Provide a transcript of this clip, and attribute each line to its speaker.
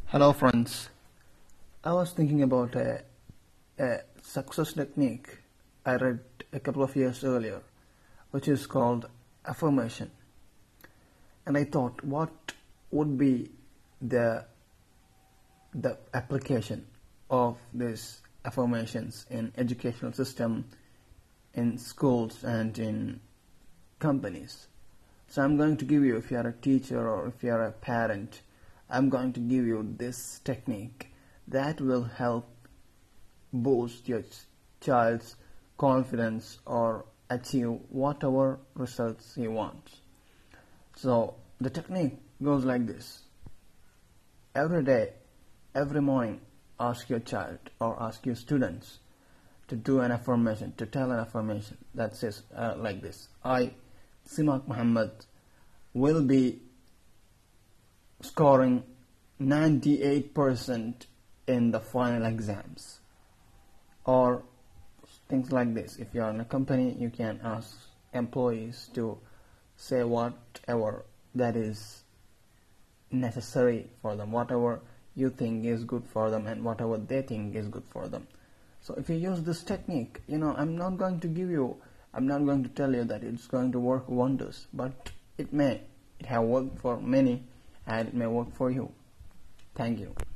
Speaker 1: Hello friends, I was thinking about a success technique I read a couple of years earlier, which is called affirmation. And I thought, what would be the application of these affirmations in educational system, in schools and in companies. So I'm going to give you, if you are a teacher or if you are a parent, I'm going to give you this technique that will help boost your child's confidence or achieve whatever results he wants. So the technique goes like this. Every day, every morning, ask your child or ask your students to do an affirmation, to tell an affirmation that says like this: I, Simak Muhammad, will be scoring 98% in the final exams, or things like this. If you are in a company, you can ask employees to say whatever that is necessary for them, whatever you think is good for them and whatever they think is good for them. So if you use this technique, I'm not going to tell you that it's going to work wonders, but it have worked for many and it may work for you. Thank you.